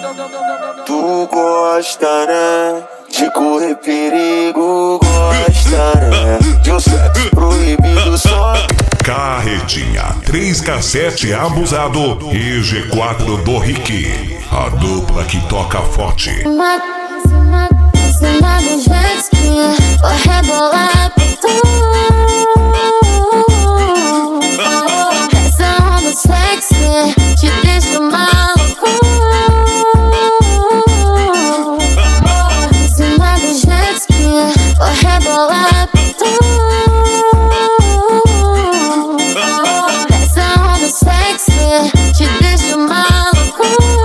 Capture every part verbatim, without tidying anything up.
Tu gosta, né? De correr perigo, gosta, né? De um sexo proibido só. Carretinha, três cassete abusado e G quatro do Rick. A dupla que toca forte. Cima do jet ski, vou rebolar por tu. Essa onda sexy te deixa maluco. Cima do jet ski, vou rebolar por tu. Essa onda sexy te deixa maluco.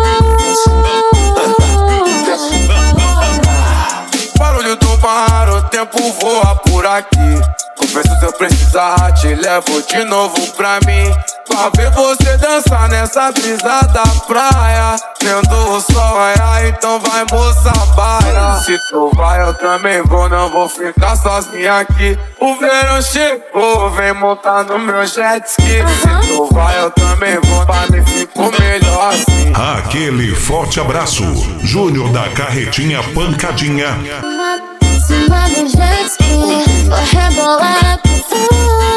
Barulho do mar, o tempo voa por aqui. Confesso, se eu precisar, te levo de novo pra mim. Pra ver você dançar nessa brisa da praia. Vendo o sol raiar, então vai, moça, baila. Se tu vai, eu também vou, não vou ficar sozinha aqui. O verão chegou, vem montar no meu jet ski. Se tu vai, eu também vou, pra mim ficou melhor assim. Aquele forte abraço. Júnior da Carretinha Pancadinha. Cima do jet ski, vou rebolar por tu.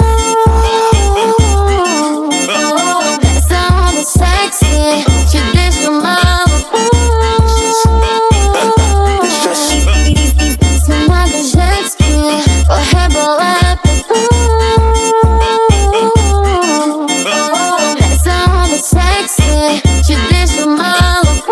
Essa onda sexy te deixa maluco. Cima do jet ski, vou rebolar por tu. Essa onda sexy te deixa maluco.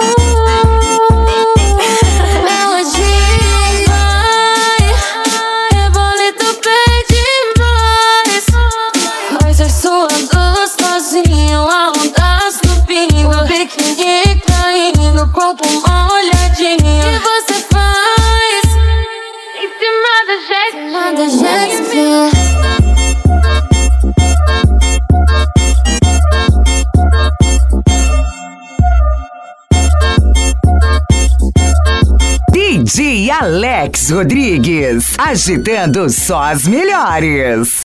Corpo molhadinho. O que você faz em cima da jet, cima da jet ski? D J Alex Rodrigues, agitando só as melhores.